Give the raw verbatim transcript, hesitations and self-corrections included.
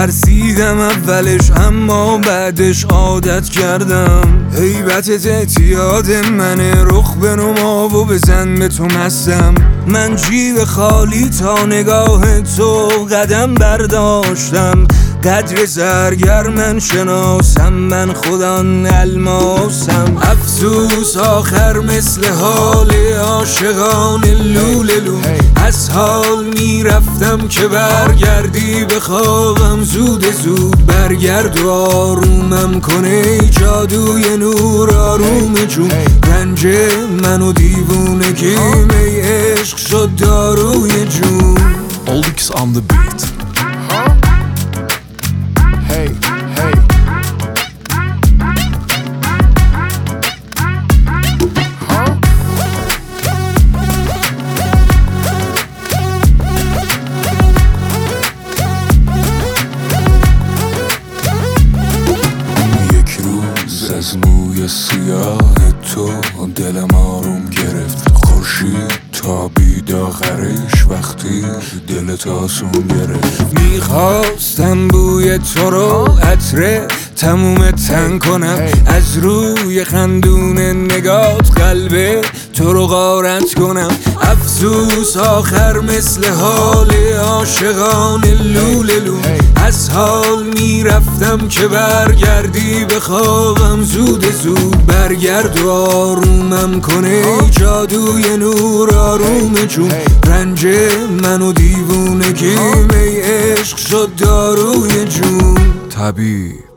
ترسیدم اولش اما بعدش عادت کردم. هیبتت اعتیاد منه، رخ بنما و بزن به تو مستم. من جیب خالی تا نگاه تو قدم برداشتم. قدر زرگر من شناسم، من خودان الماسم. افسوس آخر مثل حال عاشقان لوللو. از حال میرفتم که برگردی بخوابم. زود زود برگرد و آرومم کنه جادوی نور آروم جون. رنج منو دیوونگیم ای عشق شد داروی جون. Oldix on the beat. Hey, hey. Huh? یک روز از موی سیاه تو دلم آروم گرفت. خورشید تابید آخرش وقتی دلت آسون گرفت. میخواستم بوی تو رو عطر تموم تن کنم. از روی خندون نگات قلب تو رو غارت کنم. افسوس آخر مثل حال عاشقان لوللو. از حال میرفتم که برگردی بخوابم. زود زود برگرد و آرومم کنه جادوی نور آروم جون. رنج منو دیوونگیم ای عشق شد داروی جون. طبیب